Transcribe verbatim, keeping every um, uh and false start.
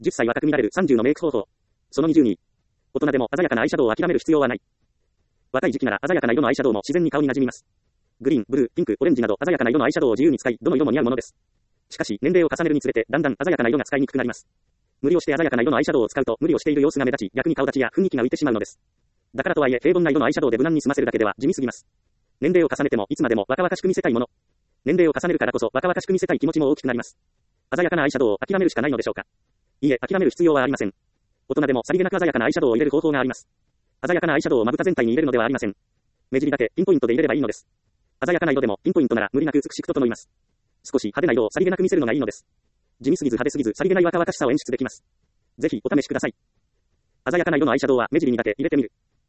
じゅっさい若く見られるさんじゅうのメイク方法。そのにじゅうに。大人でも鮮やかなアイシャドウを諦める必要はない。若い時期なら鮮やかな色のアイシャドウも自然に顔に馴染みます。グリーン、ブルー、ピンク、オレンジなど鮮やかな色のアイシャドウを自由に使い、どの色も似合うものです。しかし、年齢を重ねるにつれて、だんだん鮮やかな色が使いにくくなります。無理をして鮮やかな色のアイシャドウを使うと、無理をしている様子が目立ち、逆に顔立ちや雰囲気が浮いてしまうのです。だからとはいえ、平凡な色のアイシャドウで無難に済ませるだけでは地味すぎます。年齢を重ねても、いつまでも若々しく見せたいもの。年齢を重ねるからこそ、若々しく見せたい気持ちも大きくなります。鮮やかなアイシャドウを諦めるしかないのでしょうか。いいえ、諦める必要はありません。大人でもさりげなく鮮やかなアイシャドウを入れる方法があります。鮮やかなアイシャドウをまぶた全体に入れるのではありません。目尻だけピンポイントで入れればいいのです。鮮やかな色でもピンポイントなら無理なく美しく整います。少し派手な色をさりげなく見せるのがいいのです。地味すぎず派手すぎずさりげない若々しさを演出できます。ぜひお試しください。鮮やかな色のアイシャドウは目尻にだけ入れてみる。